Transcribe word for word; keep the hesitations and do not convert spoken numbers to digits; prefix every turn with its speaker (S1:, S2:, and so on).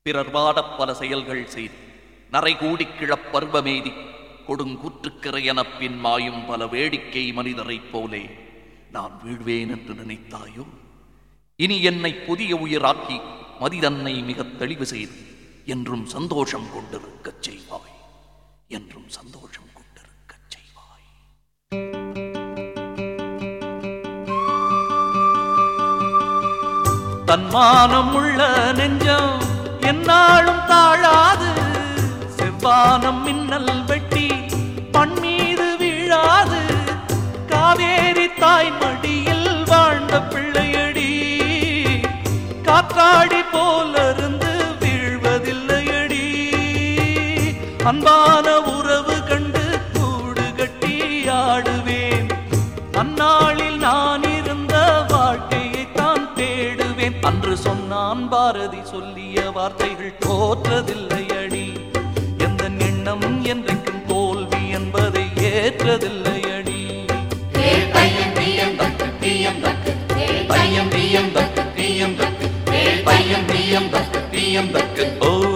S1: பிறர் வாடப் பல செயல்கள் செய்து நரைகூடி கிழப் பருவமேதி கொடுங்கூற்றுக்கிறையெனப் பின் மாயும் பல வேடிக்கை மனிதரைப் போலே நான் வீழ்வேன் என்று நினைத்தாயோ? இனி என்னை புதிய உயிராக்கி மதிதன்னை மிகத் தெளிவு செய்து என்றும் சந்தோஷம் கொண்டிருக்கச் செய்வாய், என்றும் சந்தோஷம் கொண்டிருக்கச் செய்வாய். தன்மானம் உள்ள நெஞ்சம் என்னாலும் தாழாது, செவ்வானம் மின்னல் வெட்டி பண்மீது வீழாது. காவேரி தாய் மடியில் வாழ்ந்த பிள்ளையடி, காற்றாடி போலிருந்து வீழ்வதில்லையடி. அன்பான உறவு கண்டு கூடு கட்டி ஆடுவேன், அந்நாளில் நான் இருந்த வாழ்க்கையை தான் தேடுவேன். அன்று சொன்னான் பாரதி சொல்லிய வார்த்தைகள் தோற்றதில்லையடி. எந்த எண்ணம் என்றைக்கும் தோல்வி என்பதை ஏற்றதில்லையடி.
S2: பையன் பியம் பக்கு பியம் பக்கு பையன் பியம் பக்கு பியம் பக்கு பையன் பியம் பக்கு பியம் பக்கு.
S1: ஓ